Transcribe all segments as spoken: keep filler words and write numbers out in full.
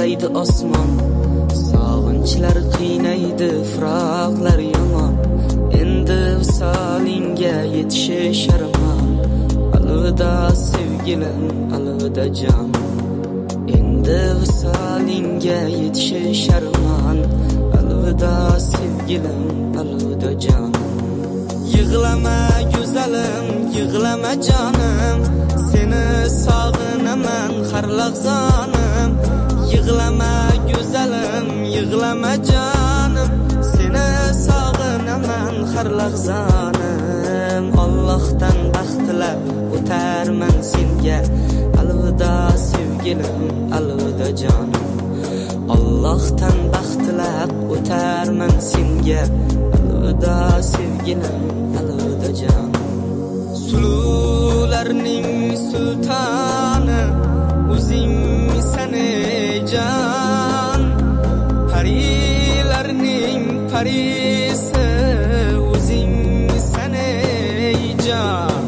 yig'laydi osmon, sog'inchlar qiynaydi, firoqlar yomon. Endi visolingga yetishish armon. Alvida sevgilim, alvida jonim. Endi visolingga yetishish armon. Alvida sevgilim, alvida jonim. Yig'lama go'zalim, yig'lama jonim, seni sog'inaman har lahzonim. Yig'lama go'zalim, yig'lama jonim, seni sog'inaman har lahzonim. Allohdan baxt tilab o'tarman senga, alvida sevgilim, alvida jonim. Allohdan baxt tilab o'tarman senga, alvida sevgilim, alvida jonim. Sulularning sultoni o'zingsan ey jon, parilarning parisi o'zingsan ey jon.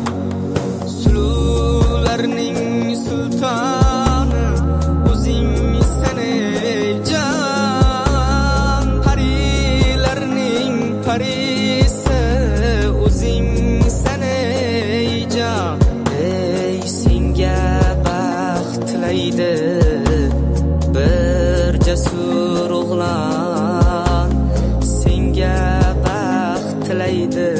Sulularning sultoni o'zingsan ey jon, parilarning parisi o'zingsan ey jon. Ey senga baxt tilaydi bir jasur o'g'lon, senga baxt tilaydi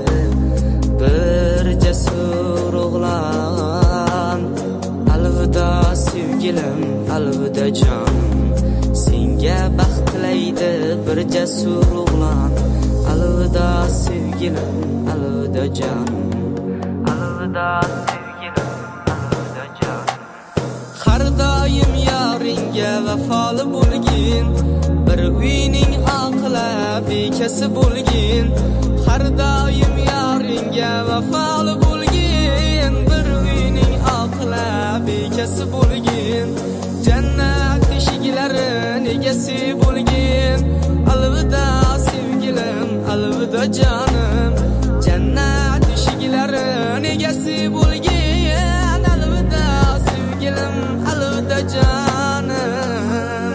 bir jasur o'g'lon. Alvida sevgilim, alvida jonim, senga baxt tilaydi bir jasur o'g'lon. Alvida sevgilim, alvida jonim. Alvida sevgilim, alvida jonim. Har doim yoringga vafoli bo'lgin, bir uyning oqila bekasi bo'lgin. Har doim yoringga vafoli bo'lgin, bir uyning oqila bekasi bo'lgin. Jannat eshiklarin egasi bo'lgin. Alvida sevgilim, alvida jonim, jannat eshiklarin egasi bo'lgin. Alvida sevgilim, alvida jonim.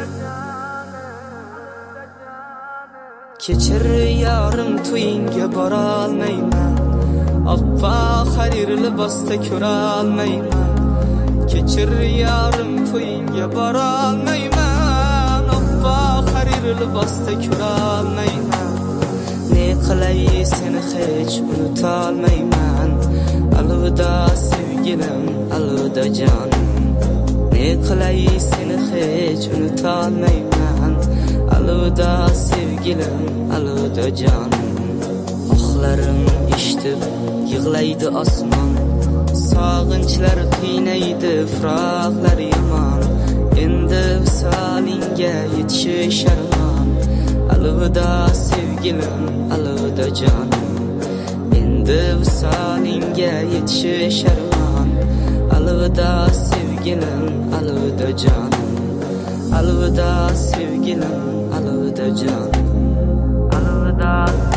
Kechir yorim, to'yingga bora olmayman, oppoq harir libosda ko'ra olmayman. Kechir yorim, to'yingga bora olmayman, oppoq harir libosda ko'ra olmayman. Ne qilay seni hech unuta olmayman. Alvida sevgilim, alvida jonim. Ne qilay seni hech unuta olmayman. Alvida sevgilim, alvida jonim. Oxlarim eshitib yig'laydi osmon, sog'inchlar qiynaydi, firoqlar yomon. Endi visolingga yetishish armon. Alvida sevgilim, alvida jonim. Endi visolingga yetishish armon. Alvida sevgilim, alvida jonim. Alvida sevgilim, alvida jonim. Alvida